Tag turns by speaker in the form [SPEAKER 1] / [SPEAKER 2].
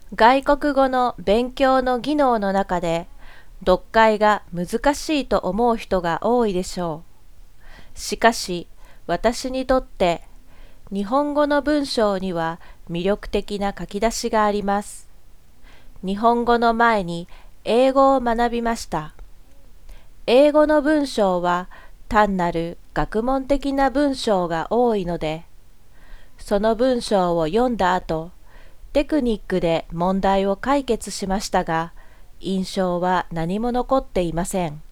[SPEAKER 1] 外国語の勉強の技能の中で、読解が難しいと思う人が多いでしょう。しかし、私にとって、日本語の文章には魅力的な書き出しがあります。日本語の前に英語を学びました。英語の文章は単なる学問的な文章が多いので、その文章を読んだ後、テクニックで問題を解決しましたが、印象は何も残っていません。